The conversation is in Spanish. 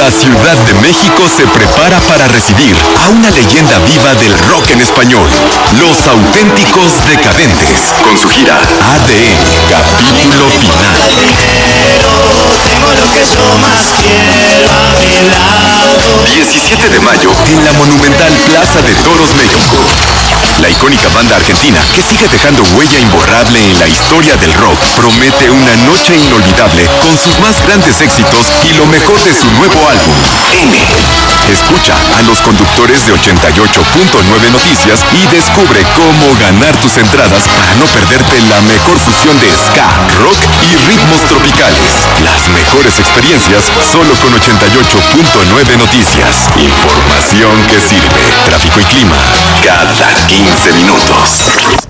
La Ciudad de México se prepara para recibir a una leyenda viva del rock en español, Los Auténticos Decadentes, con su gira ADN, capítulo final. Tengo lo que yo más quiero a mi lado. 17 de mayo en la monumental Plaza de Toros, México. La icónica banda argentina, que sigue dejando huella imborrable en la historia del rock, promete una noche inolvidable con sus más grandes éxitos y lo mejor de su nuevo álbum, N. Escucha a los conductores de 88.9 Noticias y descubre cómo ganar tus entradas para no perderte la mejor fusión de ska, rock y ritmos tropicales. Las mejores experiencias solo con 88.9 Noticias. Información que sirve. Tráfico y clima cada 15 minutos.